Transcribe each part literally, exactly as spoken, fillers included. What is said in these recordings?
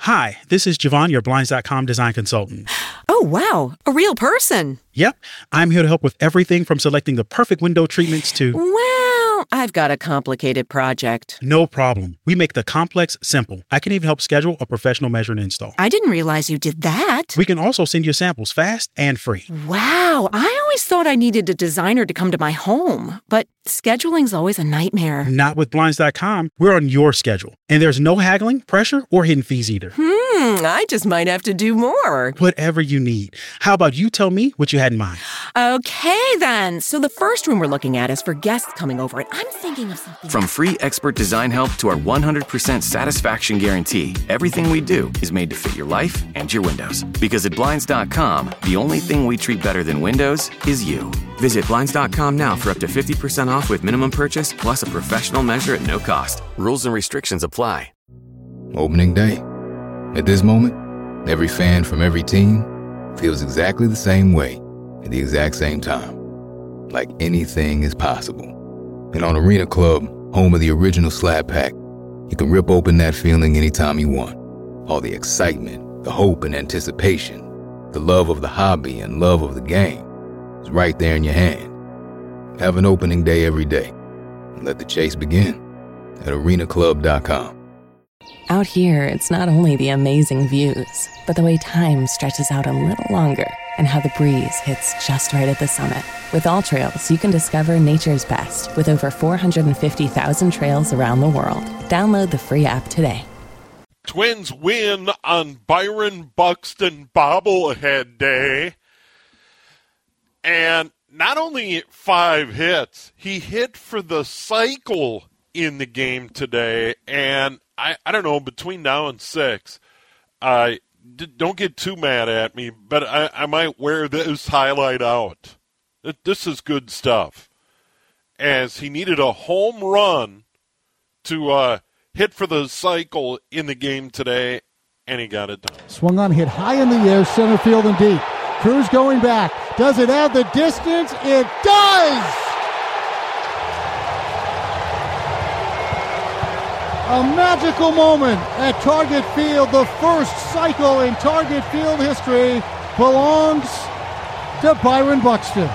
Hi, this is Javon, your Blinds dot com design consultant. Oh, wow. A real person. Yep. I'm here to help with everything from selecting the perfect window treatments to... Well, I've got a complicated project. No problem. We make the complex simple. I can even help schedule a professional measure and install. I didn't realize you did that. We can also send you samples fast and free. Wow. I always thought I needed a designer to come to my home, but scheduling's always a nightmare. Not with Blinds dot com. We're on your schedule. And there's no haggling, pressure, or hidden fees either. Hmm, I just might have to do more. Whatever you need. How about you tell me what you had in mind? Okay, then. So the first room we're looking at is for guests coming over, and I'm thinking of something... From free expert design help to our one hundred percent satisfaction guarantee, everything we do is made to fit your life and your windows. Because at Blinds dot com, the only thing we treat better than windows is you. Visit Blinds dot com now for up to fifty percent off with minimum purchase, plus a professional measure at no cost. Rules and restrictions apply. Opening day. At this moment, every fan from every team feels exactly the same way at the exact same time. Like anything is possible. And on Arena Club, home of the original Slab Pack, you can rip open that feeling anytime you want. All the excitement, the hope and anticipation, the love of the hobby and love of the game is right there in your hand. Have an opening day every day. And let the chase begin at arena club dot com. Out here, it's not only the amazing views, but the way time stretches out a little longer and how the breeze hits just right at the summit. With All Trails, you can discover nature's best with over four hundred fifty thousand trails around the world. Download the free app today. Twins win on Byron Buxton bobblehead day. And not only five hits, he hit for the cycle in the game today. And I, I don't know, between now and six, I d- don't get too mad at me, but I, I might wear this highlight out. This is good stuff. As he needed a home run to uh, hit for the cycle in the game today, and he got it done. Swung on, hit high in the air, center field and deep. Cruz going back. Does it have the distance? It does! A magical moment at Target Field. The first cycle in Target Field history belongs to Byron Buxton.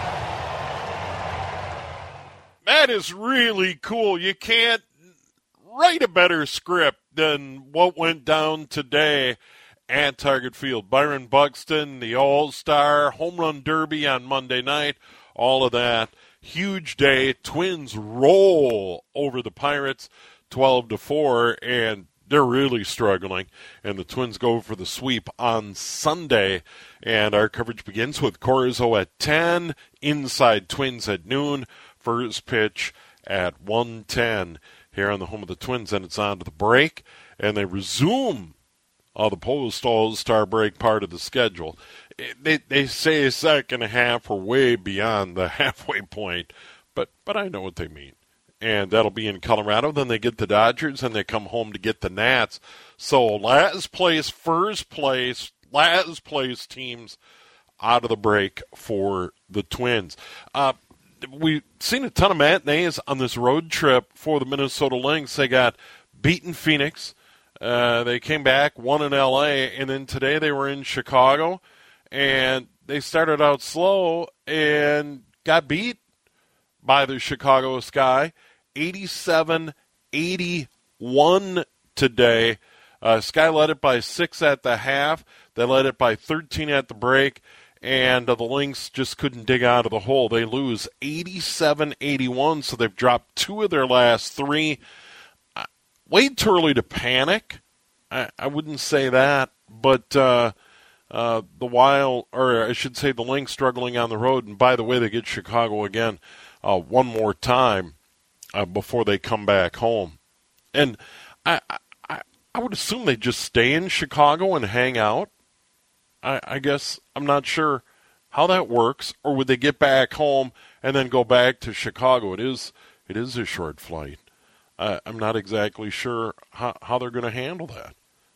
That is really cool. You can't write a better script than what went down today at Target Field. Byron Buxton, the All-Star, Home Run Derby on Monday night, all of that. Huge day. Twins roll over the Pirates twelve to four, and they're really struggling. And the Twins go for the sweep on Sunday. And our coverage begins with Corzo at ten, inside Twins at noon, first pitch at one ten here on the home of the Twins. And it's on to the break, and they resume uh, the post All-Star break part of the schedule. They they say second half or way beyond the halfway point, but but I know what they mean. And that'll be in Colorado. Then they get the Dodgers, and they come home to get the Nats. So last place, first place, last place teams out of the break for the Twins. Uh, we've seen a ton of matinees on this road trip for the Minnesota Lynx. They got beaten Phoenix. Uh, they came back, won in L A, and then today they were in Chicago. And they started out slow and got beat by the Chicago Sky. eighty-seven eighty-one today. Uh, Sky led it by six at the half. They led it by thirteen at the break, and uh, the Lynx just couldn't dig out of the hole. They lose eighty-seven eighty-one, so they've dropped two of their last three. Uh, way too early to panic. I, I wouldn't say that, but uh, uh, the Wild, or I should say the Lynx, struggling on the road. And by the way, they get Chicago again uh, one more time. Uh, before they come back home. And I, I I would assume they just stay in Chicago and hang out. I, I guess I'm not sure how that works. Or would they get back home and then go back to Chicago? It is it is a short flight. Uh, I'm not exactly sure how, how they're going to handle that.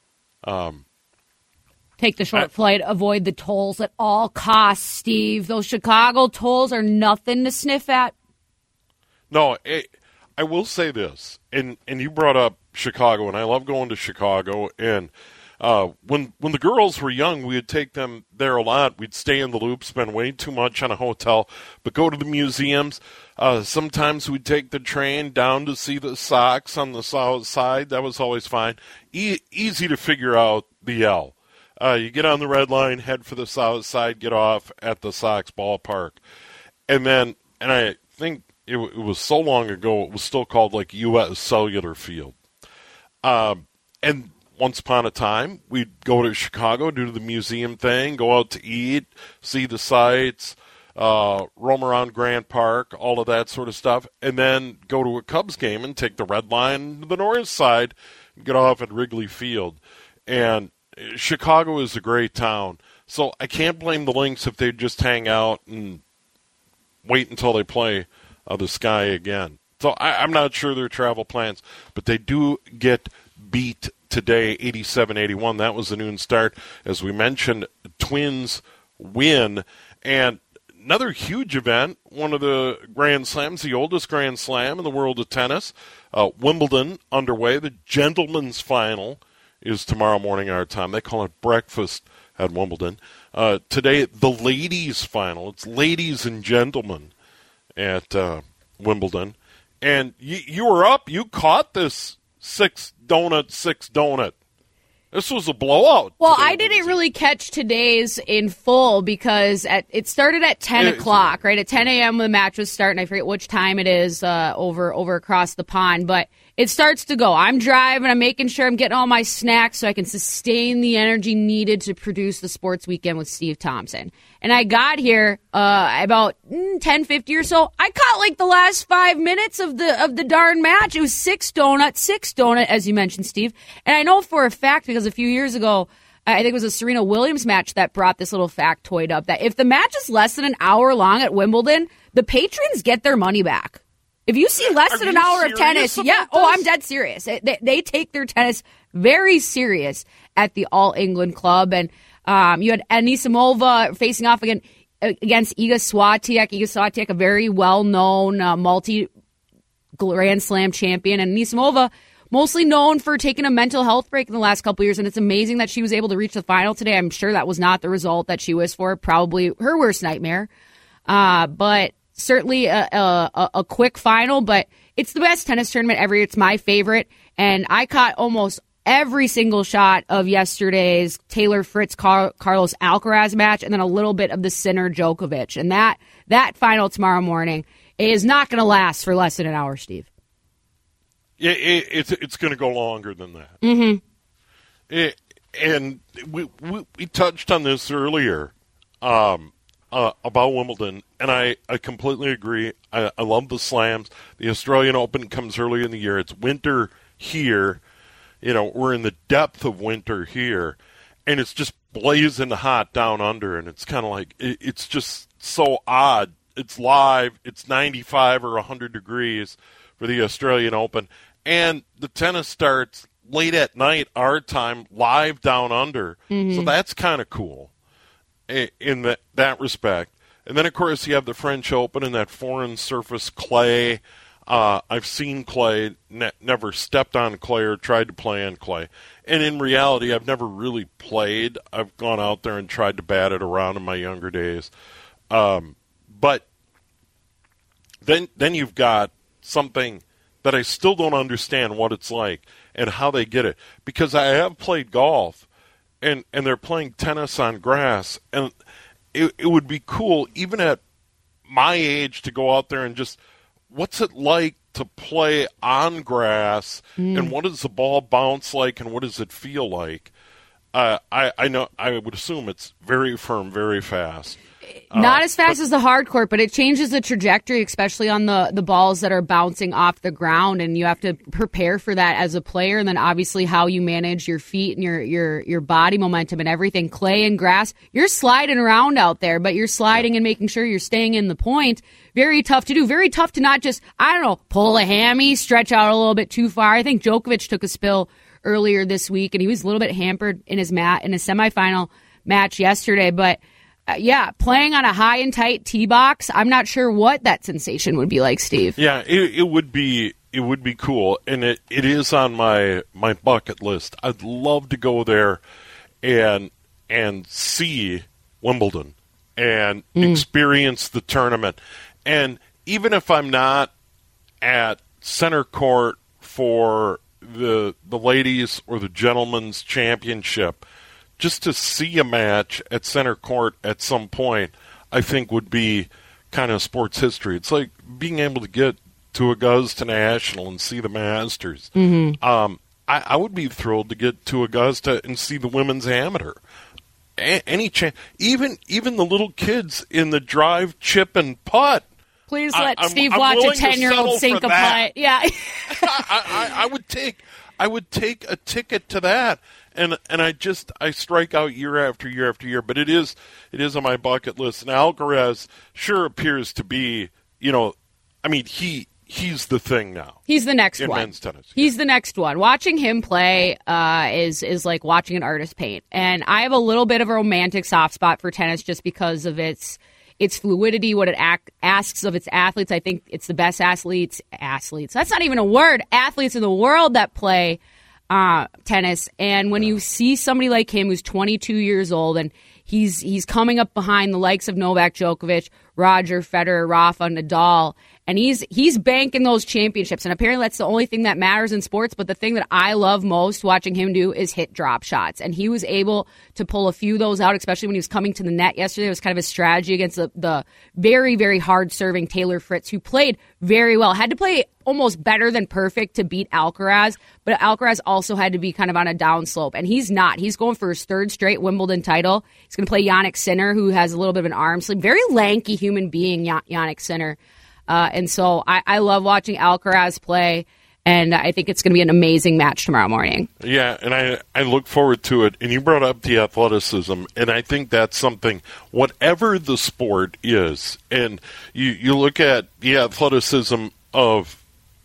Um, Take the short I, flight, avoid the tolls at all costs, Steve. Those Chicago tolls are nothing to sniff at. No, it, I will say this, and, and you brought up Chicago, and I love going to Chicago, and Uh, when when the girls were young, we would take them there a lot. We'd stay in the Loop, spend way too much on a hotel, but go to the museums. Uh, sometimes we'd take the train down to see the Sox on the south side. That was always fine. E- easy to figure out the L. Uh, you get on the red line, head for the south side, get off at the Sox ballpark. And then, and I think it, it was so long ago, it was still called like U S Cellular Field. Um, and once upon a time, we'd go to Chicago, do the museum thing, go out to eat, see the sights, uh, roam around Grant Park, all of that sort of stuff, and then go to a Cubs game and take the red line to the north side and get off at Wrigley Field. And Chicago is a great town, so I can't blame the Lynx if they just hang out and wait until they play uh, the Sky again. So I, I'm not sure their travel plans, but they do get beat today, eighty-seven eighty-one. That was the noon start. As we mentioned, Twins win. And another huge event, one of the Grand Slams, the oldest Grand Slam in the world of tennis, uh, Wimbledon underway. The gentlemen's final is tomorrow morning our time. They call it breakfast at Wimbledon. Uh, today, the ladies' final. It's ladies and gentlemen at uh, Wimbledon. And you, you were up. You caught this six donut, six donut. This was a blowout. Well, today, I didn't really catch today's in full because at, it started at ten o'clock, right? At ten a.m. the match was starting. I forget which time it is uh, over over across the pond, but it starts to go. I'm driving. I'm making sure I'm getting all my snacks so I can sustain the energy needed to produce the Sports Weekend with Steve Thompson. And I got here uh, about mm, ten fifty or so. I caught like the last five minutes of the of the darn match. It was six donut, six donut, as you mentioned, Steve. And I know for a fact because a few years ago, I think it was a Serena Williams match that brought this little factoid up, that if the match is less than an hour long at Wimbledon, the patrons get their money back. If you see less Are than an you hour of tennis, yeah, this? oh, I'm dead serious. They, they take their tennis very serious at the All England Club. And um, you had Anisimova facing off again, against Iga Swiatek. Iga Swiatek, a very well-known uh, multi-Grand Slam champion. And Anisimova, mostly known for taking a mental health break in the last couple of years. And it's amazing that she was able to reach the final today. I'm sure that was not the result that she wished for. Probably her worst nightmare. Uh, but... Certainly a, a, a quick final, but it's the best tennis tournament ever. It's my favorite, and I caught almost every single shot of yesterday's Taylor Fritz Car- Carlos Alcaraz match, and then a little bit of the Sinner Djokovic. And that that final tomorrow morning is not going to last for less than an hour, Steve. Yeah, it, it's it's going to go longer than that. Mm-hmm. It, and we, we we touched on this earlier. Um, Uh, about Wimbledon, and I, I completely agree. I, I love the slams. The Australian Open comes early in the year. It's winter here. You know, we're in the depth of winter here, and it's just blazing hot down under, and it's kind of like, it, it's just so odd. It's live. It's ninety-five or one hundred degrees for the Australian Open, and the tennis starts late at night, our time, live down under. Mm-hmm. So that's kind of cool in that, that respect. And then, of course, you have the French Open and that foreign surface clay. Uh, I've seen clay, ne- never stepped on clay or tried to play on clay. And in reality, I've never really played. I've gone out there and tried to bat it around in my younger days. Um, but then, then you've got something that I still don't understand what it's like and how they get it. Because I have played golf, And, and they're playing tennis on grass, and it, it would be cool, even at my age, to go out there and just, what's it like to play on grass, mm. and what does the ball bounce like, and what does it feel like? Uh, I, I know I would assume it's very firm, very fast. Not uh, as fast but, as the hard court, but it changes the trajectory, especially on the, the balls that are bouncing off the ground, and you have to prepare for that as a player, and then obviously how you manage your feet and your, your, your body momentum and everything. Clay and grass, you're sliding around out there, but you're sliding and making sure you're staying in the point. Very tough to do. Very tough to not just, I don't know, pull a hammy, stretch out a little bit too far. I think Djokovic took a spill earlier this week, and he was a little bit hampered in his mat in his semifinal match yesterday, but Uh, yeah, playing on a high and tight tee box, I'm not sure what that sensation would be like, Steve. Yeah, it, it would be it would be cool, and it, it is on my my bucket list. I'd love to go there and and see Wimbledon and mm. experience the tournament. And even if I'm not at center court for the the ladies or the gentlemen's championship, just to see a match at center court at some point, I think would be kind of sports history. It's like being able to get to Augusta National and see the Masters. Mm-hmm. Um, I, I would be thrilled to get to Augusta and see the women's amateur. A- any chance, even even the little kids in the drive, chip, and putt. Please let I, Steve I'm, watch I'm a ten-year-old sink a putt. Yeah, I, I, I would take I would take a ticket to that. And and I just I strike out year after year after year, but it is it is on my bucket list. And Alcaraz sure appears to be, you know, I mean he he's the thing now. He's the next in one. men's tennis. He's yeah. the next one. Watching him play uh, is is like watching an artist paint. And I have a little bit of a romantic soft spot for tennis just because of its its fluidity, what it ac- asks of its athletes. I think it's the best athletes athletes. That's not even a word. Athletes in the world that play Uh, tennis. And when you see somebody like him who's twenty-two years old and he's he's coming up behind the likes of Novak Djokovic, Roger Federer, Rafa Nadal, and he's he's banking those championships. And apparently that's the only thing that matters in sports. But the thing that I love most watching him do is hit drop shots. And he was able to pull a few of those out, especially when he was coming to the net yesterday. It was kind of a strategy against the, the very, very hard-serving Taylor Fritz, who played very well. Had to play almost better than perfect to beat Alcaraz, but Alcaraz also had to be kind of on a downslope, and he's not. He's going for his third straight Wimbledon title. He's going to play Jannik Sinner, who has a little bit of an arm sleeve. Very lanky human being, Jannik Sinner. Uh, and so I, I love watching Alcaraz play, and I think it's going to be an amazing match tomorrow morning. Yeah, and I, I look forward to it. And you brought up the athleticism, and I think that's something, whatever the sport is, and you, you look at the athleticism of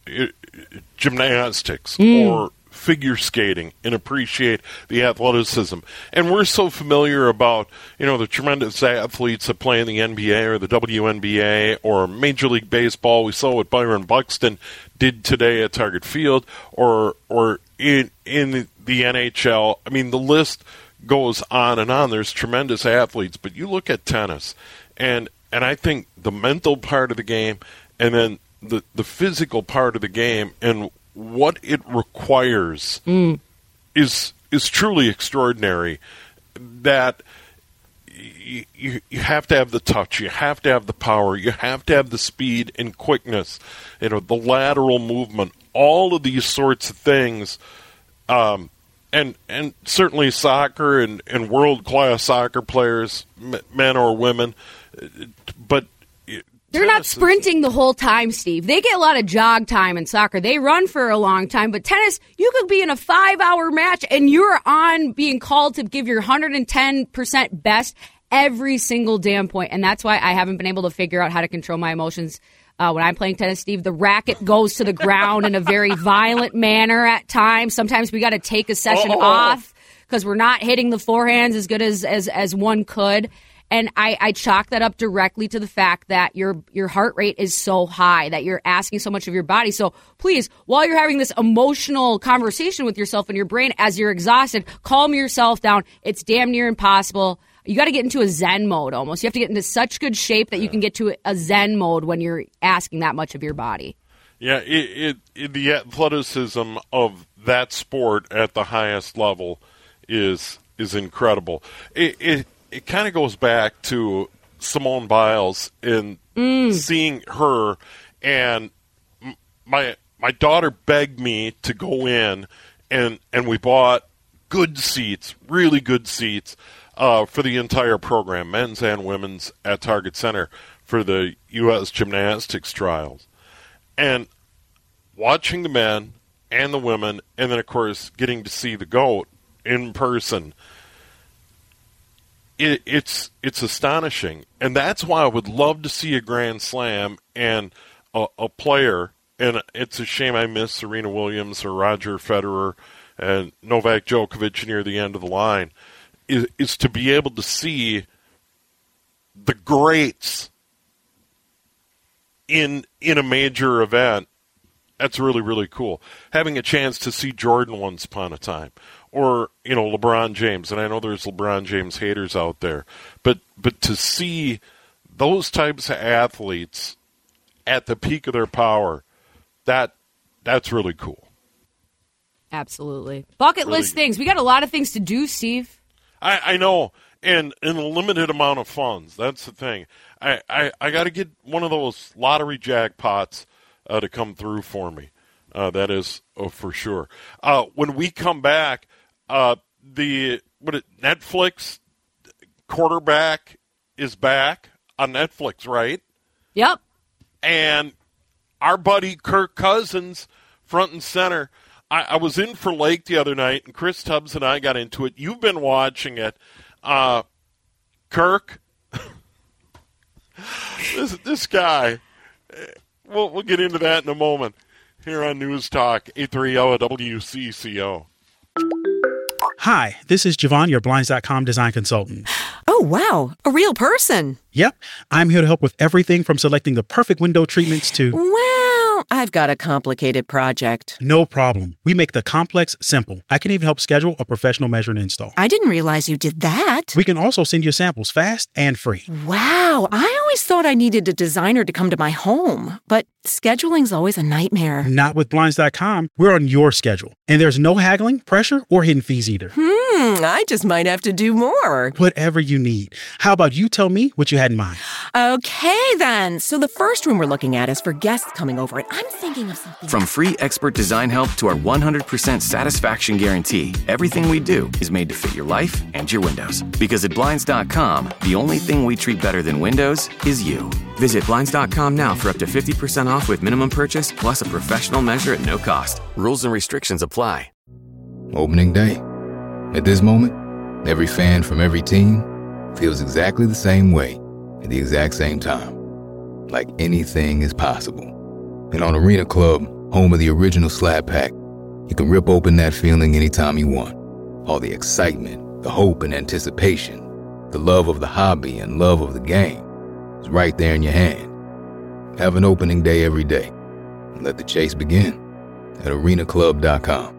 gymnastics mm. or figure skating and appreciate the athleticism. And we're so familiar about, you know, the tremendous athletes that play in the N B A or the W N B A or Major League Baseball. We saw what Byron Buxton did today at Target Field, or or in in the N H L. I mean, the list goes on and on. There's tremendous athletes, but you look at tennis, and and I think the mental part of the game, and then the the physical part of the game, and what it requires mm. is is truly extraordinary. That you, you you have to have the touch, you have to have the power, you have to have the speed and quickness, you know, the lateral movement, all of these sorts of things. Um, and and certainly soccer and, and world-class soccer players, men or women, but they're not sprinting the whole time, Steve. They get a lot of jog time in soccer. They run for a long time. But tennis, you could be in a five-hour match, and you're on being called to give your one hundred ten percent best every single damn point. And that's why I haven't been able to figure out how to control my emotions uh, when I'm playing tennis, Steve. The racket goes to the ground in a very violent manner at times. Sometimes we got to take a session oh. off because we're not hitting the forehands as good as, as, as one could. And I, I chalk that up directly to the fact that your your heart rate is so high, that you're asking so much of your body. So please, while you're having this emotional conversation with yourself in your brain as you're exhausted, calm yourself down. It's damn near impossible. You got to get into a Zen mode almost. You have to get into such good shape that you can get to a Zen mode when you're asking that much of your body. Yeah, it, it, it the athleticism of that sport at the highest level is is incredible. It, it It kind of goes back to Simone Biles and mm. seeing her, and my my daughter begged me to go in, and, and we bought good seats, really good seats, uh, for the entire program, men's and women's, at Target Center for the U S gymnastics trials. And watching the men and the women, and then, of course, getting to see the GOAT in person, It, it's it's astonishing, and that's why I would love to see a Grand Slam and a, a player. And it's a shame I missed Serena Williams or Roger Federer and Novak Djokovic near the end of the line. Is, is to be able to see the greats in in a major event that's really, really cool. Having a chance to see Jordan once upon a time. Or, you know, LeBron James. And I know there's LeBron James haters out there. But but to see those types of athletes at the peak of their power, that that's really cool. Absolutely. Bucket really, list things. We got a lot of things to do, Steve. I, I know. And in a limited amount of funds. That's the thing. I, I, I got to get one of those lottery jackpots uh, to come through for me. Uh, that is oh, for sure. Uh, when we come back, uh, the what it, Netflix Quarterback is back on Netflix, right? Yep. And our buddy Kirk Cousins, front and center. I, I was in for Lake the other night, and Chris Tubbs and I got into it. You've been watching it. Uh, Kirk, this this guy, we'll, we'll get into that in a moment here on News Talk, eight thirty W C C O. Hi, this is Javon, your Blinds dot com design consultant. Oh, wow. A real person. Yep, I'm here to help with everything from selecting the perfect window treatments to... Well, I've got a complicated project. No problem. We make the complex simple. I can even help schedule a professional measure and install. I didn't realize you did that. We can also send you samples fast and free. Wow. I always thought I needed a designer to come to my home, but scheduling's always a nightmare. Not with Blinds dot com. We're on your schedule. And there's no haggling, pressure, or hidden fees either. Hmm, I just might have to do more. Whatever you need. How about you tell me what you had in mind? Okay, then. So the first room we're looking at is for guests coming over, and I'm thinking of something. From free expert design help to our one hundred percent satisfaction guarantee, everything we do is made to fit your life and your windows. Because at Blinds dot com, the only thing we treat better than windows is you. Visit Blinds dot com now for up to fifty percent off with minimum purchase plus a professional measure at no cost. Rules and restrictions apply. Opening day. At this moment, every fan from every team feels exactly the same way at the exact same time. Like anything is possible. And on Arena Club, home of the original Slab Pack, you can rip open that feeling anytime you want. All the excitement, the hope and anticipation, the love of the hobby and love of the game is right there in your hand. Have an opening day every day. And let the chase begin at arena club dot com.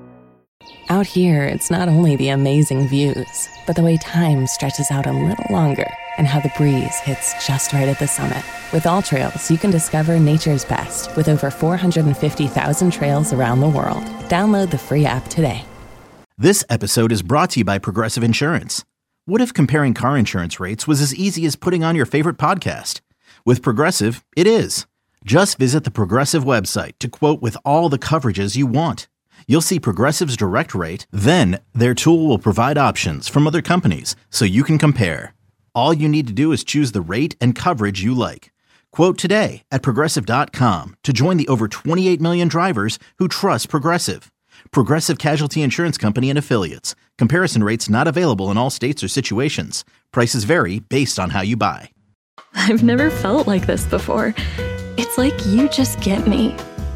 Out here, it's not only the amazing views, but the way time stretches out a little longer and how the breeze hits just right at the summit. With All Trails, you can discover nature's best with over four hundred fifty thousand trails around the world. Download the free app today. This episode is brought to you by Progressive Insurance. What if comparing car insurance rates was as easy as putting on your favorite podcast? With Progressive, it is. Just visit the Progressive website to quote with all the coverages you want. You'll see Progressive's direct rate, then their tool will provide options from other companies so you can compare. All you need to do is choose the rate and coverage you like. Quote today at progressive dot com to join the over twenty-eight million drivers who trust Progressive. Progressive Casualty Insurance Company and Affiliates. Comparison rates not available in all states or situations. Prices vary based on how you buy. I've never felt like this before. It's like you just get me.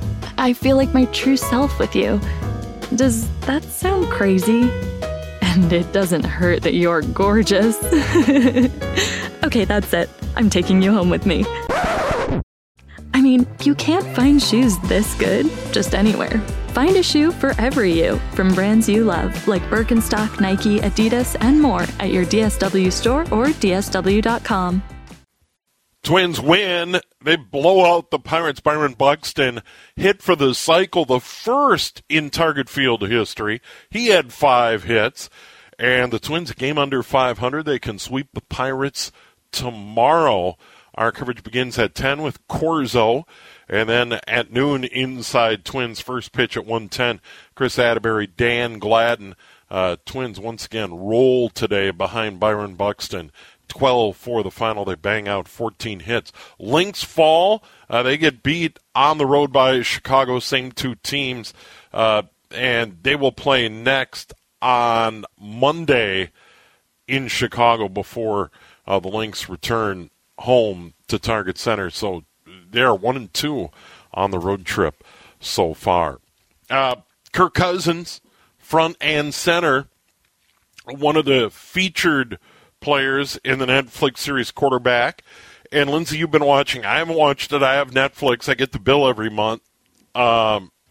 I feel like my true self with you. Does that sound crazy? And it doesn't hurt that you're gorgeous. Okay, that's it. I'm taking you home with me. I mean, you can't find shoes this good just anywhere. Find a shoe for every you from brands you love, like Birkenstock, Nike, Adidas, and more at your D S W store or D S W dot com. Twins win. They blow out the Pirates. Byron Buxton hit for the cycle, the first in Target Field history. He had five hits. And the Twins, a game under five hundred. They can sweep the Pirates tomorrow. Our coverage begins at ten with Corzo. And then at noon, inside Twins, first pitch at one ten. Chris Atterbury, Dan Gladden. Uh, Twins once again roll today behind Byron Buxton. twelve for the final. They bang out fourteen hits. Lynx fall. Uh, they get beat on the road by Chicago, same two teams. Uh, and they will play next on Monday in Chicago before uh, the Lynx return home to Target Center. So they're one and two on the road trip so far. Uh, Kirk Cousins, front and center, one of the featured players in the Netflix series Quarterback. And Lindsay, you've been watching. I haven't watched it. I have Netflix. I get the bill every month. Um,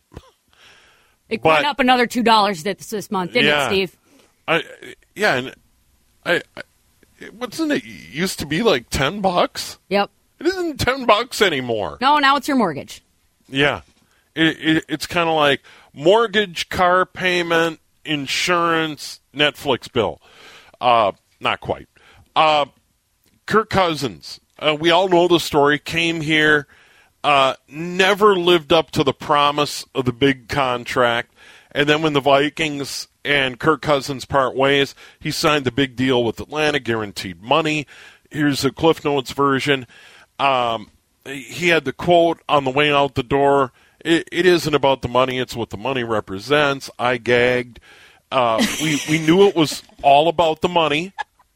It but, went up another two dollars this, this month, didn't yeah, it, Steve? I, yeah, and I, I, wasn't it used to be like ten bucks? Yep. It isn't ten bucks anymore. No, now it's your mortgage. Yeah. It, it, it's kind of like mortgage, car payment, insurance, Netflix bill. Uh, not quite. Uh, Kirk Cousins, uh, we all know the story, came here, uh, never lived up to the promise of the big contract. And then when the Vikings and Kirk Cousins part ways, he signed the big deal with Atlanta, guaranteed money. Here's the Cliff Notes version. Um, he had the quote on the way out the door, it, it isn't about the money, it's what the money represents. I gagged. Uh, we, we knew it was all about the money,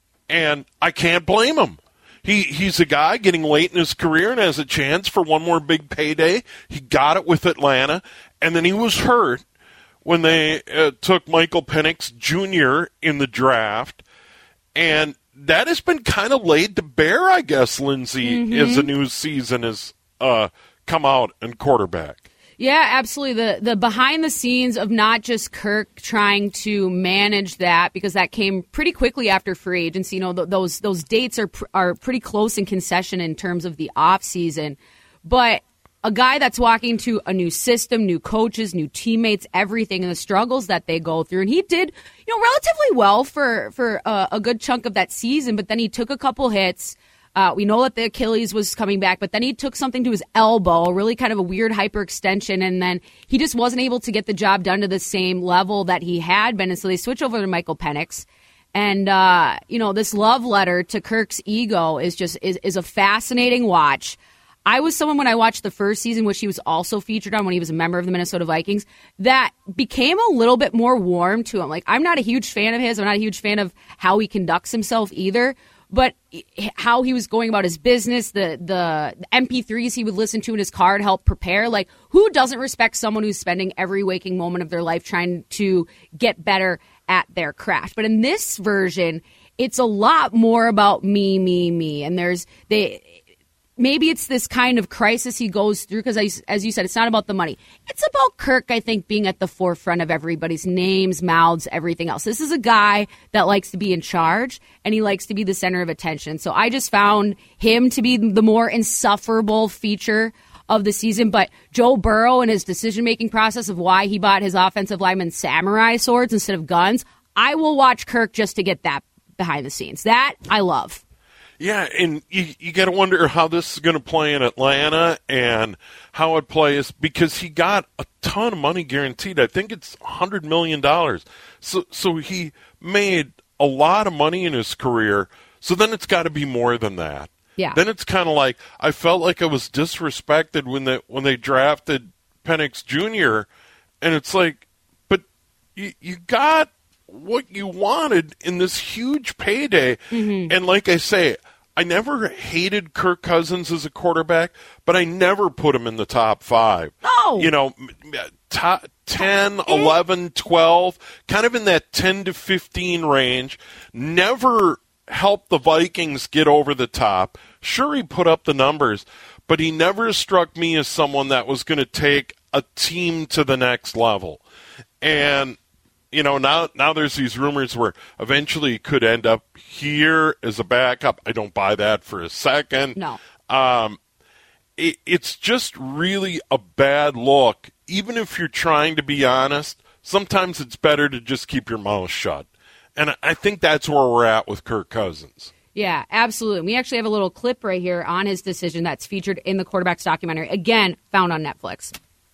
and I can't blame him. He He's a guy getting late in his career and has a chance for one more big payday. He got it with Atlanta, and then he was hurt when they uh, took Michael Penix Junior in the draft, and that has been kind of laid to bear, I guess, Lindsay, mm-hmm. as the new season has uh, come out in quarterback. Yeah, absolutely. The the behind the scenes of not just Kirk trying to manage that, because that came pretty quickly after free agency. You know, th- those those dates are pr- are pretty close in concession in terms of the off season, but a guy that's walking to a new system, new coaches, new teammates, everything, and the struggles that they go through. And he did, you know, relatively well for for uh, a good chunk of that season, but then he took a couple hits. Uh, we know that the Achilles was coming back, but then he took something to his elbow, really kind of a weird hyperextension, and then he just wasn't able to get the job done to the same level that he had been. And so they switch over to Michael Penix. And, uh, you know, this love letter to Kirk's ego is just is, is a fascinating watch. I was someone when I watched the first season, which he was also featured on when he was a member of the Minnesota Vikings, that became a little bit more warm to him. Like, I'm not a huge fan of his. I'm not a huge fan of how he conducts himself either. But how he was going about his business, the the M P threes he would listen to in his car to help prepare. Like, who doesn't respect someone who's spending every waking moment of their life trying to get better at their craft? But in this version, it's a lot more about me, me, me. And there's they. Maybe it's this kind of crisis he goes through because, as you said, it's not about the money. It's about Kirk, I think, being at the forefront of everybody's names, mouths, everything else. This is a guy that likes to be in charge, and he likes to be the center of attention. So I just found him to be the more insufferable feature of the season. But Joe Burrow and his decision-making process of why he bought his offensive linemen samurai swords instead of guns, I will watch Kirk just to get that behind the scenes. That I love. Yeah, and you, you got to wonder how this is going to play in Atlanta and how it plays, because he got a ton of money guaranteed. I think it's one hundred million dollars. So, so he made a lot of money in his career, so then it's got to be more than that. Yeah. Then it's kind of like, I felt like I was disrespected when they, when they drafted Penix Junior, and it's like, but you, you got what you wanted in this huge payday. Mm-hmm. And like I say, I never hated Kirk Cousins as a quarterback, but I never put him in the top five. No. You know, top ten, eleven, twelve, kind of in that ten to fifteen range. Never helped the Vikings get over the top. Sure, he put up the numbers, but he never struck me as someone that was going to take a team to the next level. And you know, now now there's these rumors where eventually he could end up here as a backup. I don't buy that for a second. No. Um, it, it's just really a bad look. Even if you're trying to be honest, sometimes it's better to just keep your mouth shut. And I think that's where we're at with Kirk Cousins. Yeah, absolutely. We actually have a little clip right here on his decision that's featured in the Quarterbacks documentary, again, found on Netflix.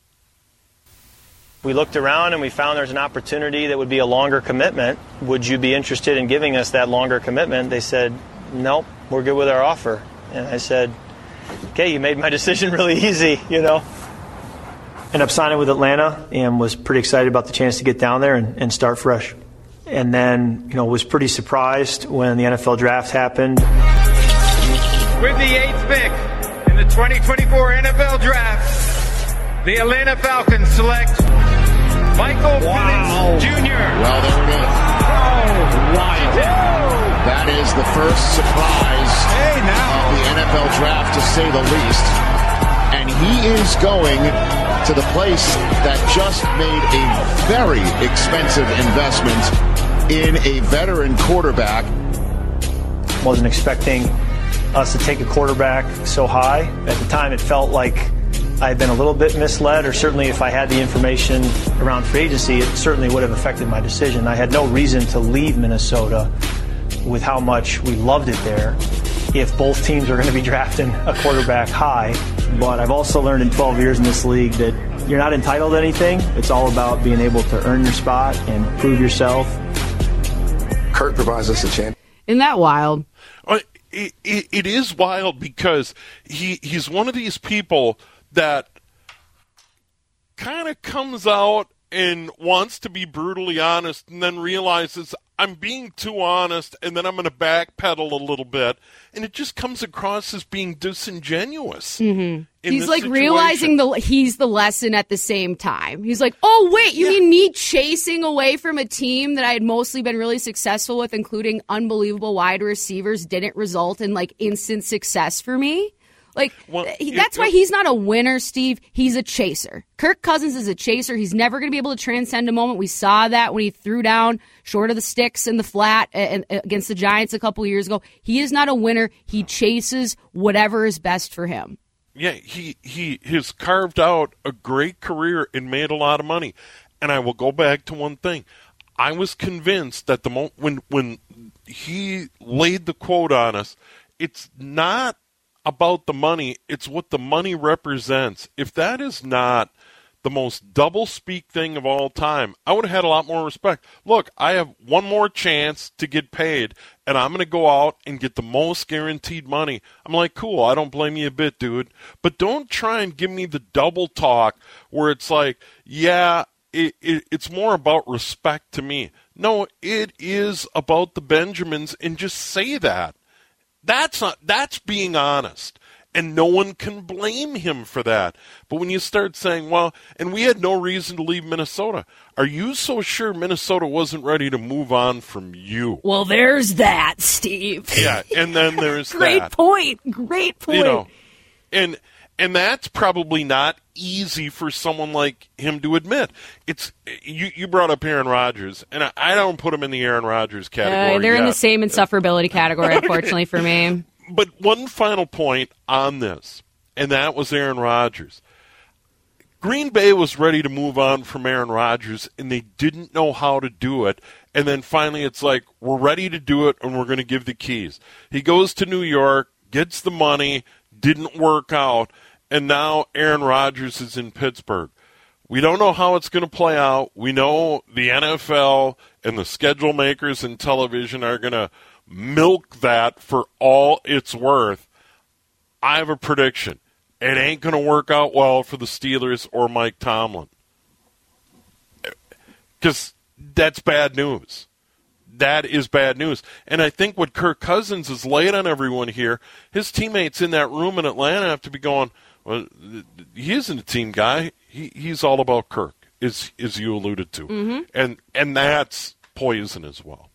We looked around and we found there's an opportunity that would be a longer commitment. Would you be interested in giving us that longer commitment? They said, nope, we're good with our offer. And I said, okay, you made my decision really easy, you know. Ended up signing with Atlanta and was pretty excited about the chance to get down there and, and start fresh. And then, you know, was pretty surprised when the N F L draft happened. With the eighth pick in the twenty twenty-four N F L draft, the Atlanta Falcons select Michael wow. Penix Junior Well, there it is. Oh, wow. That is the first surprise hey, now. of the N F L draft, to say the least. and he is going to the place that just made a very expensive investment in a veteran quarterback. Wasn't expecting us to take a quarterback so high. At the time, it felt like I had been a little bit misled, or certainly if I had the information around free agency, it certainly would have affected my decision. I had no reason to leave Minnesota with how much we loved it there if both teams are going to be drafting a quarterback high. But I've also learned in twelve years in this league that you're not entitled to anything. It's all about being able to earn your spot and prove yourself. Kirk provides us a chance. Isn't that wild? Uh, it, it, it is wild because he, he's one of these people that kind of comes out and wants to be brutally honest and then realizes I'm being too honest and then I'm going to backpedal a little bit. And it just comes across as being disingenuous. Mm-hmm. He's like situation. realizing the he's the lesson at the same time. He's like, oh, wait, you yeah. mean me chasing away from a team that I had mostly been really successful with, including unbelievable wide receivers, didn't result in like instant success for me? Like, well, he, that's it, why he's not a winner, Steve. He's a chaser. Kirk Cousins is a chaser. He's never going to be able to transcend a moment. We saw that when he threw down short of the sticks in the flat and, and, against the Giants a couple years ago. He is not a winner. He chases whatever is best for him. Yeah, he, he has carved out a great career and made a lot of money. And I will go back to one thing. I was convinced that the mo- when when he laid the quote on us, it's not about the money, it's what the money represents. If that is not the most double-speak thing of all time, I would have had a lot more respect. Look, I have one more chance to get paid, and I'm going to go out and get the most guaranteed money. I'm like, cool, I don't blame you a bit, dude. But don't try and give me the double talk where it's like, yeah, it, it, it's more about respect to me. No, it is about the Benjamins, and just say that. That's not, that's being honest, and no one can blame him for that. But when you start saying, well, and we had no reason to leave Minnesota, are you so sure Minnesota wasn't ready to move on from you? Well, there's that, Steve. Yeah, and then there's Great that. Great point. Great point. You know, and and that's probably not easy for someone like him to admit. It's you. You brought up Aaron Rodgers, and I, I don't put him in the Aaron Rodgers category. Uh, they're yet. in the same insufferability category, unfortunately for me. But one final point on this, and that was Aaron Rodgers. Green Bay was ready to move on from Aaron Rodgers, and they didn't know how to do it. And then finally it's like, we're ready to do it, and we're going to give the keys. He goes to New York, gets the money, didn't work out, and now Aaron Rodgers is in Pittsburgh. We don't know how it's going to play out. We know the N F L and the schedule makers in television are going to milk that for all it's worth. I have a prediction. It ain't going to work out well for the Steelers or Mike Tomlin. Because that's bad news. That is bad news. And I think what Kirk Cousins has laid on everyone here, his teammates in that room in Atlanta have to be going, well, he isn't a team guy. He he's all about Kirk, as, as you alluded to. Mm-hmm. And and that's poison as well.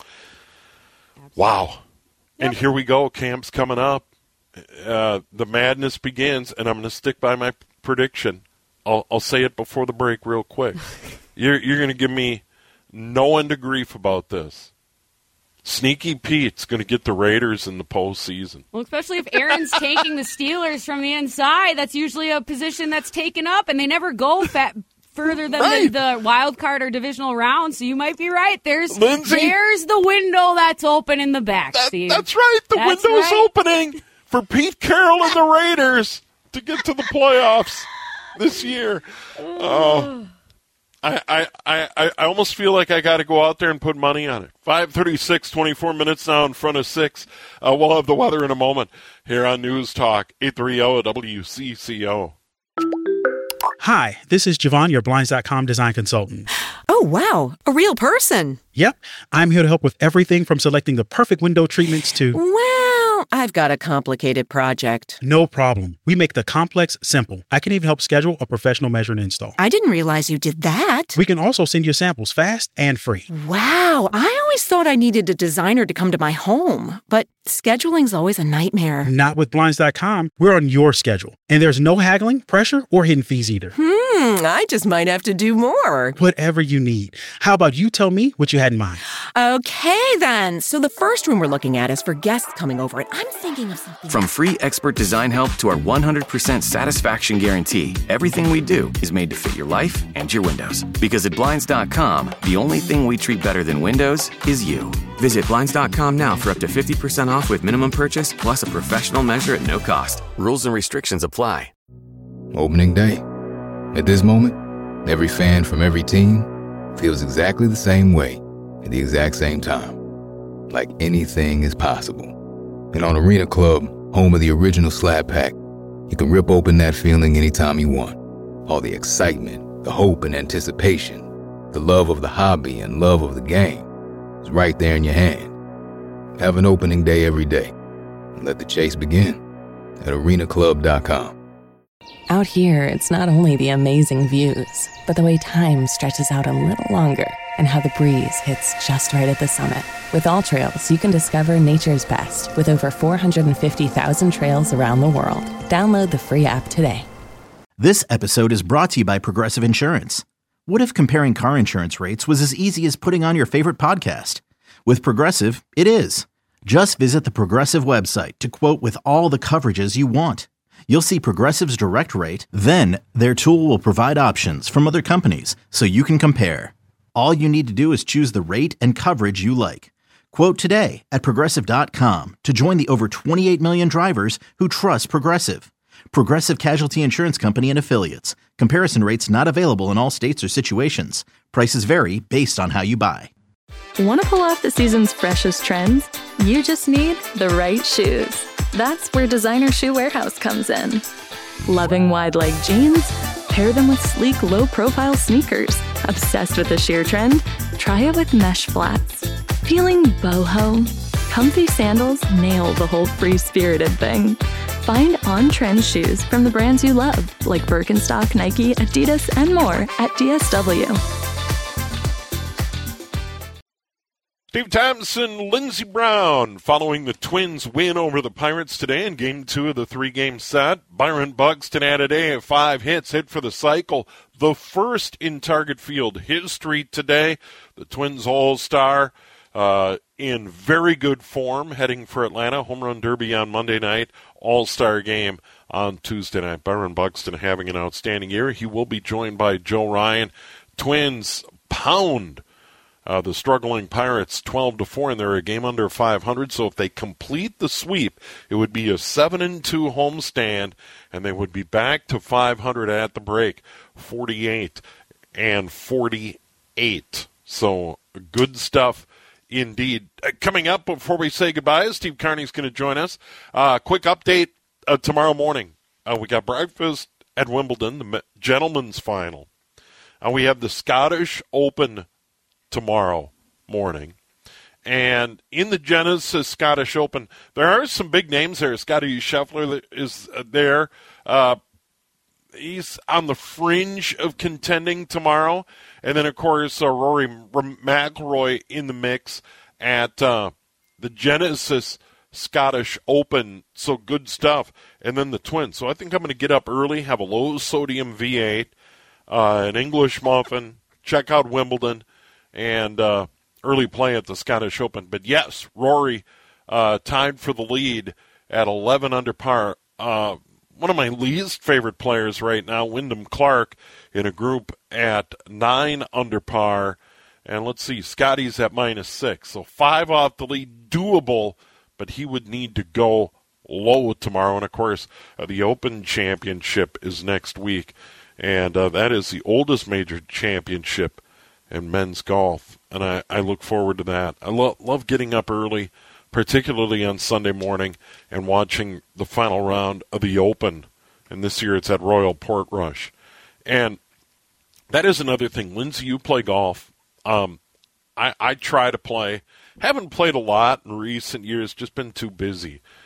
Wow. Yep. And here we go. Camp's coming up. Uh, the madness begins, and I'm going to stick by my prediction. I'll, I'll say it before the break real quick. You're, you're going to give me no end of grief about this. Sneaky Pete's going to get the Raiders in the postseason. Well, especially if Aaron's taking the Steelers from the inside. That's usually a position that's taken up, and they never go fat. Further than right. the, the wild card or divisional round, so you might be right. There's Lindsay, there's the window that's open in the back, that, Steve. That's right. The that's window's right. opening for Pete Carroll and the Raiders to get to the playoffs this year. Oh, I, I, I, I almost feel like I got to go out there and put money on it. five thirty-six, twenty-four minutes now in front of six. Uh, we'll have the weather in a moment here on News Talk eight thirty W C C O. Hi, this is Javon, your Blinds dot com design consultant. Oh, wow. A real person. Yep. I'm here to help with everything from selecting the perfect window treatments to... Well, I've got a complicated project. No problem. We make the complex simple. I can even help schedule a professional measure and install. I didn't realize you did that. We can also send you samples fast and free. Wow, I always thought I needed a designer to come to my home, but scheduling's always a nightmare. Not with Blinds dot com. We're on your schedule, and there's no haggling, pressure, or hidden fees either. Hmm, I just might have to do more. Whatever you need. How about you tell me what you had in mind? Okay, then. So the first room we're looking at is for guests coming over, and I'm thinking of something. From free expert design help to our one hundred percent satisfaction guarantee, everything we do is made to fit your life and your windows. Because at Blinds dot com, the only thing we treat better than windows is you. Visit Blinds dot com now for up to fifty percent off with minimum purchase plus a professional measure at no cost. Rules and restrictions apply. Opening day. At this moment, every fan from every team feels exactly the same way at the exact same time. Like anything is possible. And on Arena Club, home of the original Slab Pack, you can rip open that feeling anytime you want. All the excitement, the hope and anticipation, the love of the hobby and love of the game is right there in your hand. Have an opening day every day. And let the chase begin at arena club dot com. Out here, it's not only the amazing views, but the way time stretches out a little longer and how the breeze hits just right at the summit. With All Trails, you can discover nature's best with over four hundred fifty thousand trails around the world. Download the free app today. This episode is brought to you by Progressive Insurance. What if comparing car insurance rates was as easy as putting on your favorite podcast? With Progressive, it is. Just visit the Progressive website to quote with all the coverages you want. You'll see Progressive's direct rate, then their tool will provide options from other companies so you can compare. All you need to do is choose the rate and coverage you like. Quote today at progressive dot com to join the over twenty-eight million drivers who trust Progressive. Progressive Casualty Insurance Company and Affiliates. Comparison rates not available in all states or situations. Prices vary based on how you buy. Want to pull off the season's freshest trends? You just need the right shoes. That's where Designer Shoe Warehouse comes in. Loving wide leg jeans? Pair them with sleek, low-profile sneakers. Obsessed with the sheer trend? Try it with mesh flats. Feeling boho? Comfy sandals nail the whole free-spirited thing. Find on-trend shoes from the brands you love, like Birkenstock, Nike, Adidas, and more at D S W. Steve Thompson, Lindsey Brown, following the Twins' win over the Pirates today in Game two of the three-game set. Byron Buxton had a day of five hits, hit for the cycle, the first in Target Field history today. The Twins All-Star uh, in very good form, heading for Atlanta. Home Run Derby on Monday night, All-Star game on Tuesday night. Byron Buxton having an outstanding year. He will be joined by Joe Ryan. Twins pound Uh, the struggling Pirates twelve to four, and they're a game under five hundred. So if they complete the sweep, it would be a seven and two homestand, and they would be back to five hundred at the break, forty-eight and forty-eight. So good stuff indeed. Uh, coming up before we say goodbye, Steve Carney's going to join us. Uh, quick update uh, tomorrow morning. Uh, we got breakfast at Wimbledon, the gentlemen's final. Uh, we have the Scottish Open tomorrow morning. And in the Genesis Scottish Open, there are some big names there. Scottie Scheffler is there. Uh, he's on the fringe of contending tomorrow. And then, of course, uh, Rory McIlroy in the mix at uh, the Genesis Scottish Open. So good stuff. And then the Twins. So I think I'm going to get up early, have a low-sodium V eight, uh, an English muffin, check out Wimbledon, and uh, early play at the Scottish Open. But yes, Rory uh, tied for the lead at eleven under par. Uh, one of my least favorite players right now, Wyndham Clark, in a group at nine under par. And let's see, Scotty's at minus six. So five off the lead, doable, but he would need to go low tomorrow. And, of course, uh, the Open Championship is next week. And uh, that is the oldest major championship in men's golf, and I, I look forward to that. I lo- love getting up early, particularly on Sunday morning, and watching the final round of the Open. And this year it's at Royal Portrush. And that is another thing. Lindsay, you play golf. Um, I, I try to play. Haven't played a lot in recent years, just been too busy.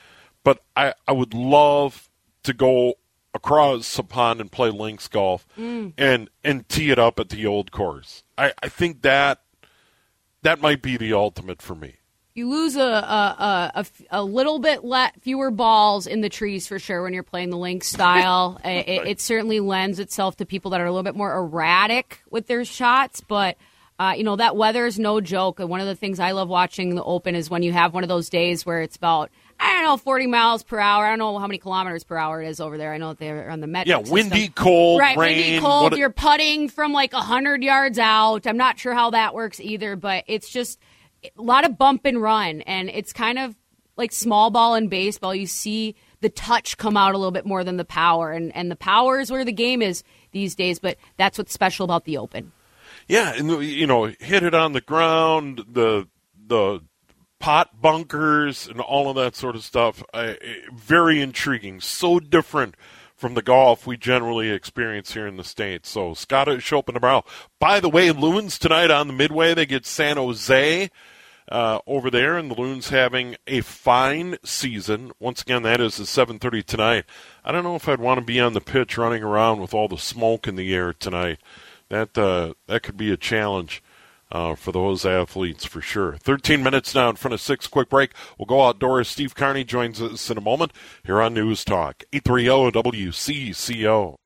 but I, I would love to go across the pond and play links golf mm. and and tee it up at the old course. I, I think that that might be the ultimate for me. You lose a a, a, a little bit le- fewer balls in the trees for sure when you're playing the links style. it, it certainly lends itself to people that are a little bit more erratic with their shots, but uh, you know, that weather is no joke. One of the things I love watching the Open is when you have one of those days where it's about, I don't know, forty miles per hour. I don't know how many kilometers per hour it is over there. I know they're on the metric Yeah, windy, system. cold, right, rain. windy, cold. What a- You're putting from like one hundred yards out. I'm not sure how that works either, but it's just a lot of bump and run. And it's kind of like small ball in baseball. You see the touch come out a little bit more than the power. And, and the power is where the game is these days, but that's what's special about the Open. Yeah, and, you know, hit it on the ground, the the pot bunkers and all of that sort of stuff. Uh, very intriguing. So different from the golf we generally experience here in the States. So Scottish Open tomorrow. By the way, Loons tonight on the Midway. They get San Jose uh, over there, and the Loons having a fine season. Once again, that is at seven thirty tonight. I don't know if I'd want to be on the pitch running around with all the smoke in the air tonight. That uh, that could be a challenge uh, for those athletes for sure. thirteen minutes now in front of six. Quick break. We'll go outdoors. Steve Carney joins us in a moment here on News Talk. eight thirty W C C O.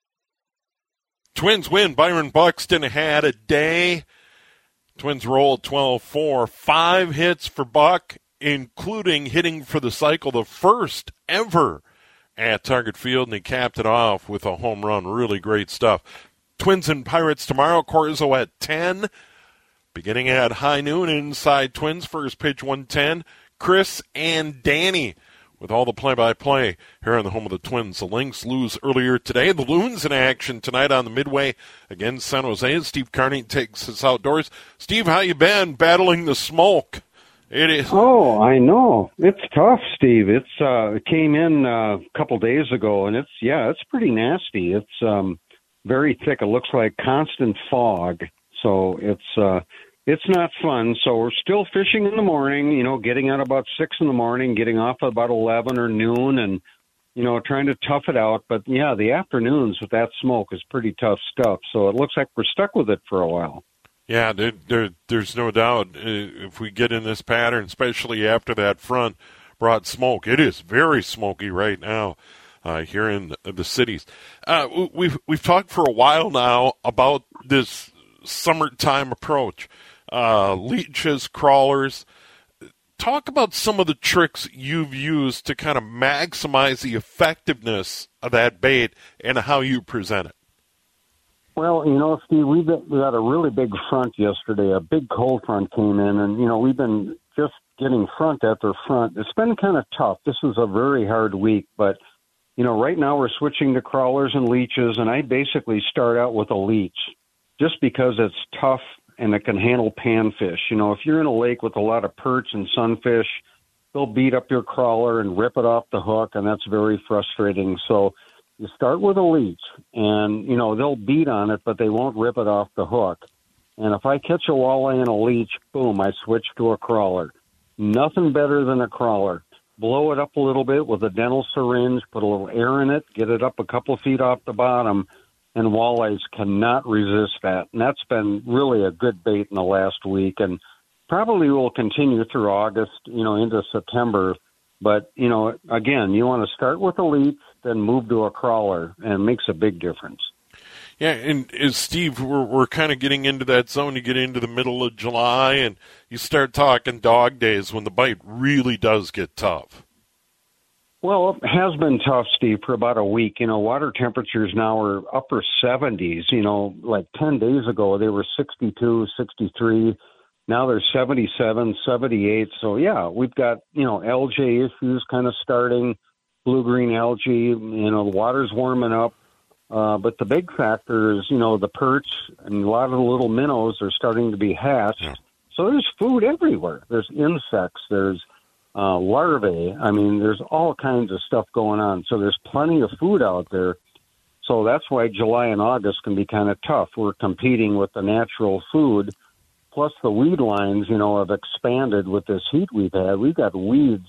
Twins win. Byron Buxton had a day. Twins rolled twelve four. Five hits for Buck, including hitting for the cycle, the first ever at Target Field, and he capped it off with a home run. Really great stuff. Twins and Pirates tomorrow. Corzo at ten. Beginning at high noon inside Twins. First pitch one ten. Chris and Danny with all the play-by-play here on the home of the Twins. The Lynx lose earlier today. The Loons in action tonight on the Midway against San Jose. Steve Carney takes us outdoors. Steve, how you been battling the smoke? It is. Oh, I know. It's tough, Steve. It's uh, it came in uh, a couple days ago, and it's, yeah, it's pretty nasty. It's um. very thick. It looks like constant fog. So it's uh, it's not fun. So we're still fishing in the morning, you know, getting out about six in the morning, getting off about eleven or noon and, you know, trying to tough it out. But, yeah, the afternoons with that smoke is pretty tough stuff. So it looks like we're stuck with it for a while. Yeah, there, there, there's no doubt. If we get in this pattern, especially after that front brought smoke, it is very smoky right now. Uh, here in the, the cities. Uh, we've we've talked for a while now about this summertime approach. Uh, leeches, crawlers. Talk about some of the tricks you've used to kind of maximize the effectiveness of that bait and how you present it. Well, you know, Steve, we got, we got a really big front yesterday. A big cold front came in, and, you know, we've been just getting front after front. It's been kind of tough. This was a very hard week, but you know, right now we're switching to crawlers and leeches, and I basically start out with a leech just because it's tough and it can handle panfish. You know, if you're in a lake with a lot of perch and sunfish, they'll beat up your crawler and rip it off the hook, and that's very frustrating. So you start with a leech, and, you know, they'll beat on it, but they won't rip it off the hook. And if I catch a walleye in a leech, boom, I switch to a crawler. Nothing better than a crawler. Blow it up a little bit with a dental syringe, put a little air in it, get it up a couple feet off the bottom, and walleyes cannot resist that. And that's been really a good bait in the last week, and probably will continue through August, you know, into September. But, you know, again, you want to start with a leech, then move to a crawler, and it makes a big difference. Yeah, and as Steve, we're we're kind of getting into that zone. You get into the middle of July, and you start talking dog days when the bite really does get tough. Well, it has been tough, Steve, for about a week. You know, water temperatures now are upper seventies. You know, like ten days ago, they were sixty-two, sixty-three. Now they're seventy-seven, seventy-eight. So, yeah, we've got, you know, algae issues kind of starting, blue-green algae. You know, the water's warming up. Uh, but the big factor is, you know, the perch and a lot of the little minnows are starting to be hatched. Yeah. So there's food everywhere. There's insects. There's uh, larvae. I mean, there's all kinds of stuff going on. So there's plenty of food out there. So that's why July and August can be kind of tough. We're competing with the natural food. Plus the weed lines, you know, have expanded with this heat we've had. We've got weeds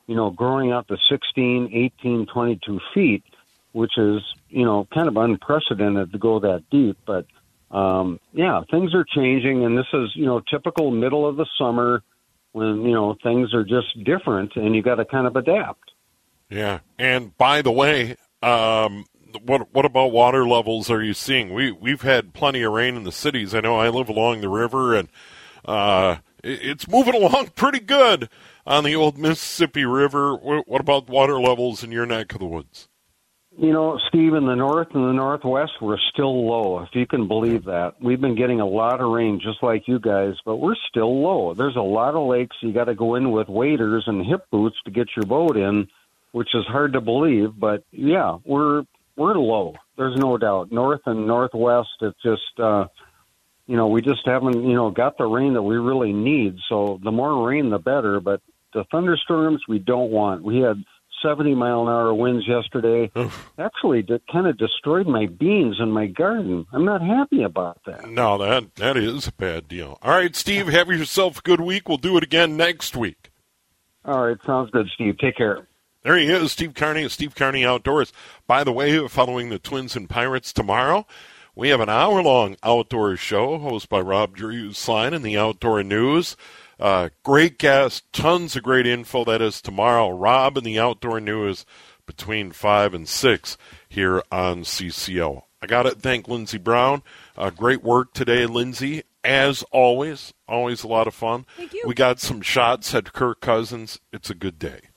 you know, growing out to sixteen, eighteen, twenty-two feet, which is, you know, kind of unprecedented to go that deep. But, um, yeah, things are changing, and this is, you know, typical middle of the summer when, you know, things are just different, and you got to kind of adapt. Yeah, and by the way, um, what what about water levels are you seeing? We, we've had plenty of rain in the cities. I know I live along the river, and uh, it, it's moving along pretty good on the old Mississippi River. What, what about water levels in your neck of the woods? You know, Steve, in the north and the northwest, we're still low, if you can believe that. We've been getting a lot of rain, just like you guys, but we're still low. There's a lot of lakes you got to go in with waders and hip boots to get your boat in, which is hard to believe. But, yeah, we're we're low. There's no doubt. North and northwest, it's just, uh, you know, we just haven't, you know, got the rain that we really need. So the more rain, the better. But the thunderstorms we don't want. We had seventy mile an hour winds yesterday. Oof. Actually de- kind of destroyed my beans in my garden. I'm not happy about that. No, that that is a bad deal. All right, Steve, have yourself a good week. We'll do it again next week. All right, sounds good, Steve. Take care. There he is, Steve Carney of Steve Carney Outdoors. By the way, following the Twins and Pirates tomorrow, we have an hour-long outdoor show hosted by Rob Drew-Sline in the Outdoor News. Uh, great guest, tons of great info. That is tomorrow. Rob in the Outdoor News between five and six here on C C O. I got to thank Lindsey Brown. Uh, great work today, Lindsey. As always, always a lot of fun. Thank you. We got some shots at Kirk Cousins. It's a good day.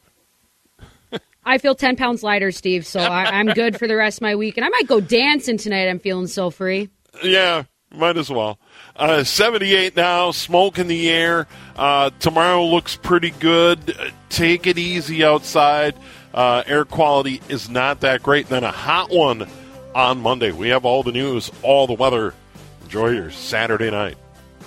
I feel ten pounds lighter, Steve, so I, I'm good for the rest of my week. And I might go dancing tonight. I'm feeling so free. Yeah, might as well. Uh, seventy-eight now, smoke in the air. Uh, tomorrow looks pretty good. Uh, take it easy outside. Uh, air quality is not that great. Then a hot one on Monday. We have all the news, all the weather. Enjoy your Saturday night.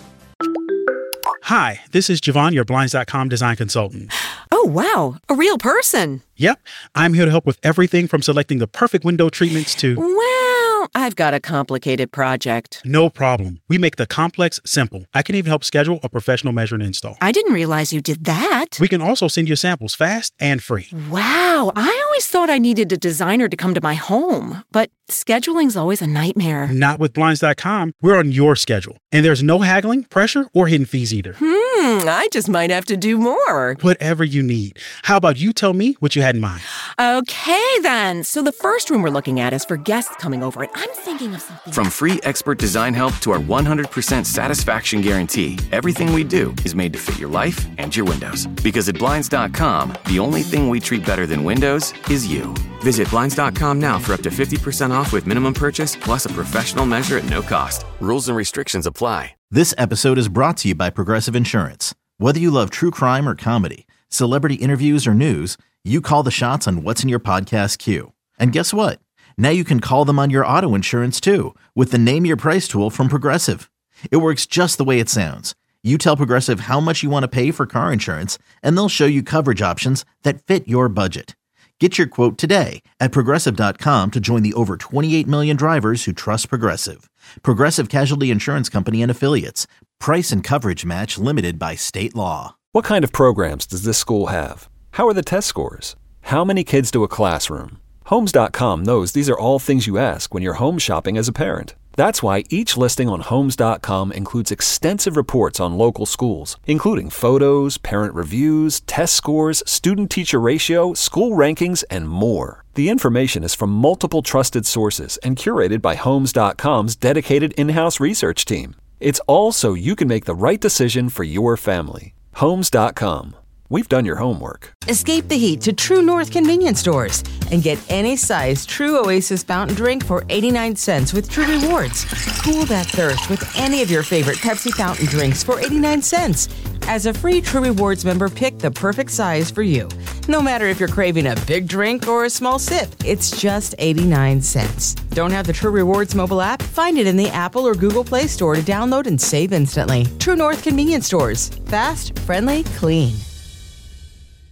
Hi, this is Javon, your Blinds dot com design consultant. Oh, wow. A real person. Yep. I'm here to help with everything from selecting the perfect window treatments to... Well, I've got a complicated project. No problem. We make the complex simple. I can even help schedule a professional measure and install. I didn't realize you did that. We can also send you samples fast and free. Wow. I always thought I needed a designer to come to my home, but scheduling's always a nightmare. Not with Blinds dot com. We're on your schedule. And there's no haggling, pressure, or hidden fees either. Hmm, I just might have to do more. Whatever you need. How about you tell me what you had in mind? Okay, then. So the first room we're looking at is for guests coming over, and I'm thinking of something. From free expert design help to our one hundred percent satisfaction guarantee, everything we do is made to fit your life and your windows. Because at Blinds dot com, the only thing we treat better than windows is you. Visit Blinds dot com now for up to fifty percent off with minimum purchase plus a professional measure at no cost. Rules and restrictions apply. This episode is brought to you by Progressive Insurance. Whether you love true crime or comedy, celebrity interviews or news, you call the shots on what's in your podcast queue. And guess what? Now you can call them on your auto insurance too with the Name Your Price tool from Progressive. It works just the way it sounds. You tell Progressive how much you want to pay for car insurance, and they'll show you coverage options that fit your budget. Get your quote today at Progressive dot com to join the over twenty-eight million drivers who trust Progressive. Progressive Casualty Insurance Company and Affiliates. Price and coverage match limited by state law. What kind of programs does this school have? How are the test scores? How many kids do a classroom? Homes dot com knows these are all things you ask when you're home shopping as a parent. That's why each listing on Homes dot com includes extensive reports on local schools, including photos, parent reviews, test scores, student-teacher ratio, school rankings, and more. The information is from multiple trusted sources and curated by Homes dot com's dedicated in-house research team. It's all so you can make the right decision for your family. Homes dot com. We've done your homework. Escape the heat to True North convenience stores and get any size True Oasis fountain drink for eighty-nine cents with True Rewards. Cool that thirst with any of your favorite Pepsi fountain drinks for eighty-nine cents. As a free True Rewards member, pick the perfect size for you. No matter if you're craving a big drink or a small sip, it's just eighty-nine cents. Don't have the True Rewards mobile app? Find it in the Apple or Google Play Store to download and save instantly. True North convenience stores. Fast, friendly, clean.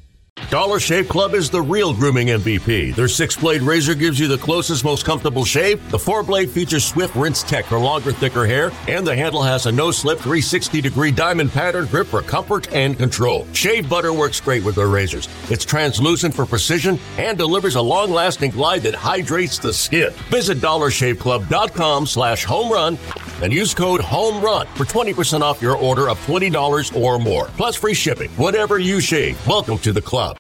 Dollar Shave Club is the real grooming M V P. Their six-blade razor gives you the closest, most comfortable shave. The four-blade features swift rinse tech for longer, thicker hair, and the handle has a no-slip three hundred sixty degree diamond pattern grip for comfort and control. Shave butter works great with their razors. It's translucent for precision and delivers a long-lasting glide that hydrates the skin. Visit dollar shave club dot com slash home run and use code HOMERUN for twenty percent off your order of twenty dollars or more, plus free shipping. Whatever you shave, welcome to the club.